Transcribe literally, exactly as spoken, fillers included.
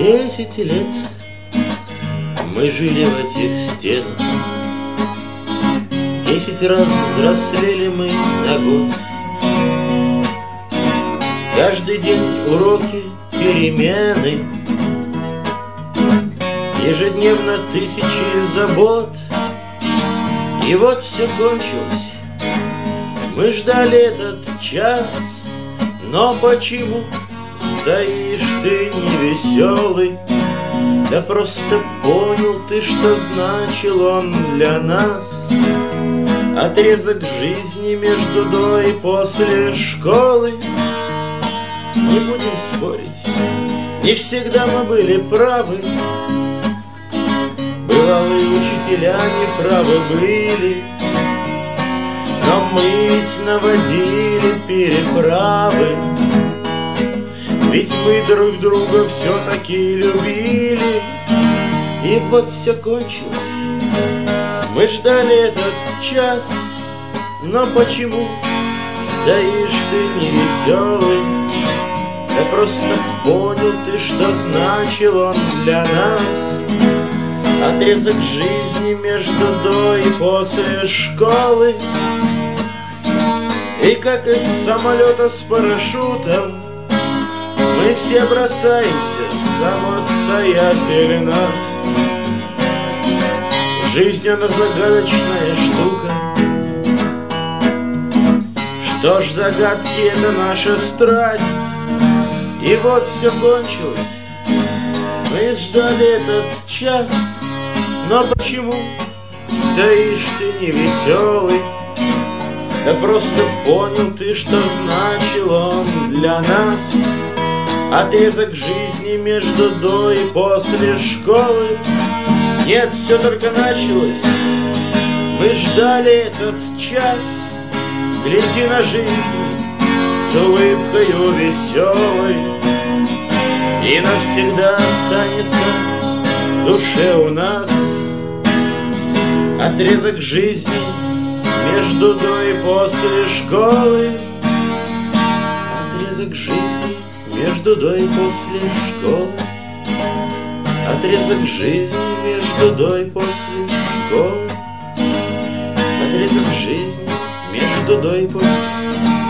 Десять лет мы жили в этих стенах, десять раз взрослели мы на год. Каждый день уроки, перемены, ежедневно тысячи забот. И вот все кончилось, мы ждали этот час. Но почему стоишь ты невеселый? Да просто понял ты, что значил он для нас. Отрезок жизни между до и после школы. Не будем спорить, не всегда мы были правы. Бывалые учителя неправы были, но мы ведь наводили переправы. Ведь мы друг друга все-таки любили. И вот все кончилось, мы ждали этот час. Но почему стоишь ты невеселый? Да просто понял ты, что значил он для нас. Отрезок жизни между до и после школы. И как из самолета с парашютом мы все бросаемся в самостоятельность. Жизнь, она загадочная штука. Что ж, загадки — это наша страсть. И вот все кончилось, мы ждали этот час. Но почему стоишь ты невеселый? Да просто понял ты, что значил он для нас. Отрезок жизни между до и после школы. Нет, все только началось, мы ждали этот час. Гляди на жизнь с улыбкою веселой, и навсегда останется в душе у нас отрезок жизни между до и после школы. Отрезок жизни между до и после школы. Отрезок жизни между до и после школы. Отрезок жизни между до и после